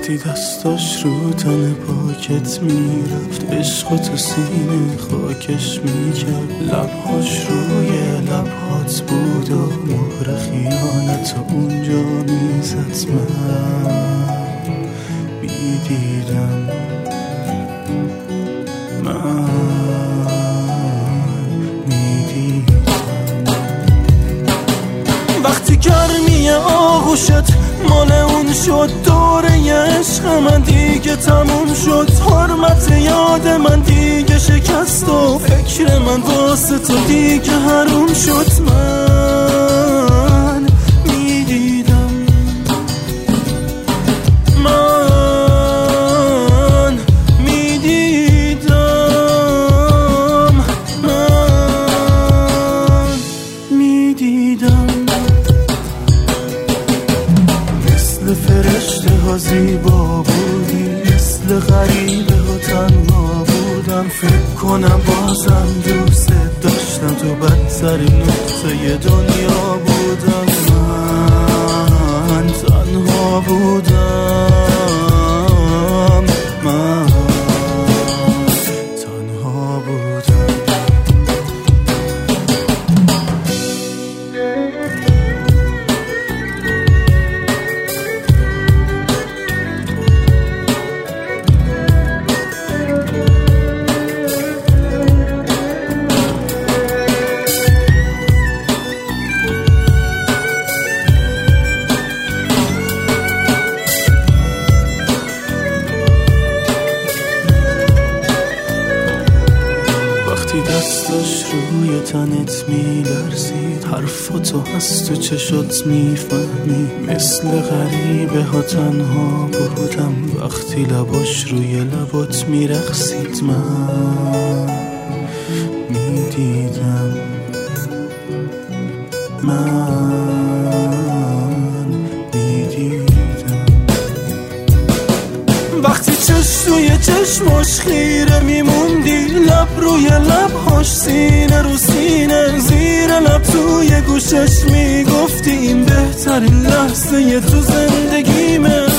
وقتی دستاش رو تن پاکت میرفت، عشق تو سینه خاکش میکرد، لبهاش روی لبهات بود و مهر خیانت اونجا میزد. من میدیدم، من میدیدم وقتی گرمی آغوشت مال اون شد، دوره عشق من دیگه تموم شد، حرمت یاد من دیگه شکست و فکر من واسه تو دیگه حروم شد. من میدیدم، من میدیدم، من میدیدم مثل فرشته ها زیبا بودی، مثل غریبه ها تنها بودم، فکر کنم بازم دوست داشتم، تو بدترین نقطه دنیا بودم. من تنها بودم، من تنها بودم. وقتی دستاش روی تنت میلرزید، حرفاتو از تو چشات میفهمی، مثل غریبه ها تنها بودم، وقتی لباش روی لبات میرقصید. من میدیدم، من میدیدم وقتی چشم توی چشماش خیره میموندی، لب روی لبهاش، سینه رو سینه، زیر لب توی گوشش میگفتی این بهترین لحظه تو زندگیمه.